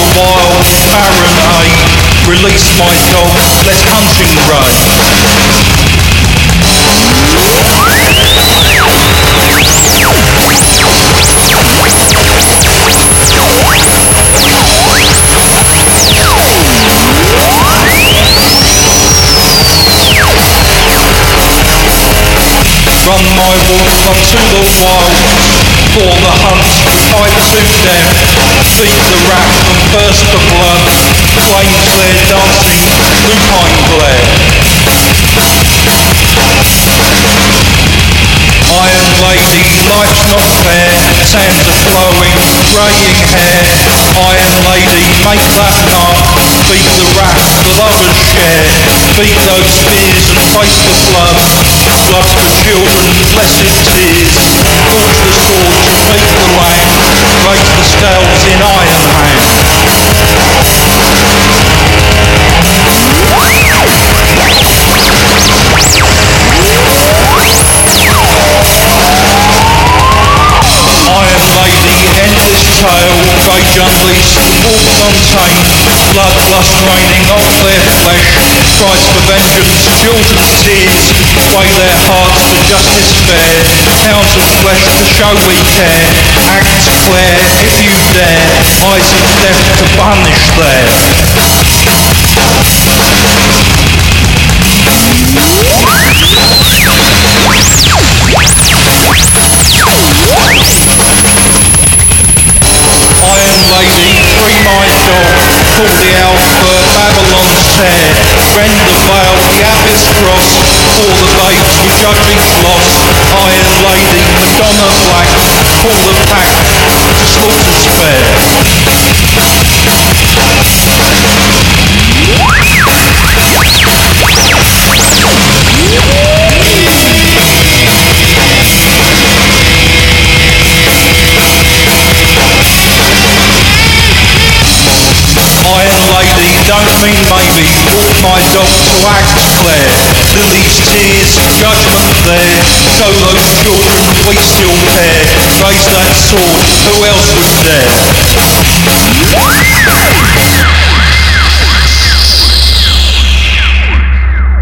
wild, Fahrenheit. Release my dog, let's hunting raid. Run my wolf onto the wild, for the hunt, fight to death, feed the rat and burst the blood, flames flare dancing, lupine glare. Iron lady, life's not fair, sands are flowing, greying hair. Iron lady, make that mark, feed the rat, the lovers share. Feed those spears and face the flood, blood for children, blessed tears. Forge the sword to feed the land, raise the scales in iron hand. Iron lady, endless tale, rage unleashed, wolves untamed, bloodlust raining off their flesh, cries for vengeance, children's tears, sway their hearts to justice fair, pounds of flesh to show we care, act clear if you dare, eyes of death to punish there. Iron lady, free my dog, pull the alpha, Babylon's tear, rend the veil, the abyss cross, for the babes we judging loss. Iron lady, Madonna black, pull the pack to slaughter's fair. Iron lady, don't mean maybe, walk my dog to act clear. Lily's tears, judgment there, show those children we still care. Raise that sword, who else would dare?